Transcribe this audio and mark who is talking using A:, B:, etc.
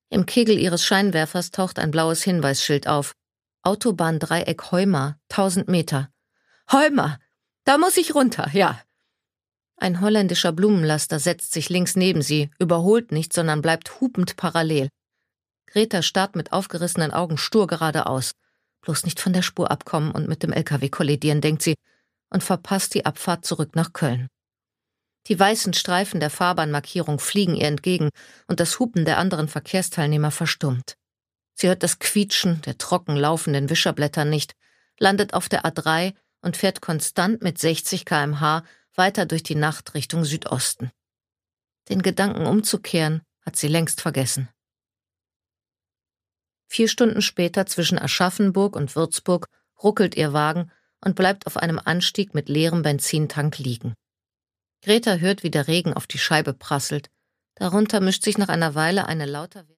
A: Im Kegel ihres Scheinwerfers taucht ein blaues Hinweisschild auf. Autobahndreieck Heuma, 1000 Meter. Heuma! Da muss ich runter, ja. Ein holländischer Blumenlaster setzt sich links neben sie, überholt nicht, sondern bleibt hupend parallel. Greta starrt mit aufgerissenen Augen stur geradeaus. Bloß nicht von der Spur abkommen und mit dem LKW kollidieren, denkt sie, und verpasst die Abfahrt zurück nach Köln. Die weißen Streifen der Fahrbahnmarkierung fliegen ihr entgegen und das Hupen der anderen Verkehrsteilnehmer verstummt. Sie hört das Quietschen der trocken laufenden Wischerblätter nicht, landet auf der A3 und fährt konstant mit 60 km/h weiter durch die Nacht Richtung Südosten. Den Gedanken umzukehren hat sie längst vergessen. 4 Stunden später zwischen Aschaffenburg und Würzburg ruckelt ihr Wagen und bleibt auf einem Anstieg mit leerem Benzintank liegen. Greta hört, wie der Regen auf die Scheibe prasselt. Darunter mischt sich nach einer Weile eine lauter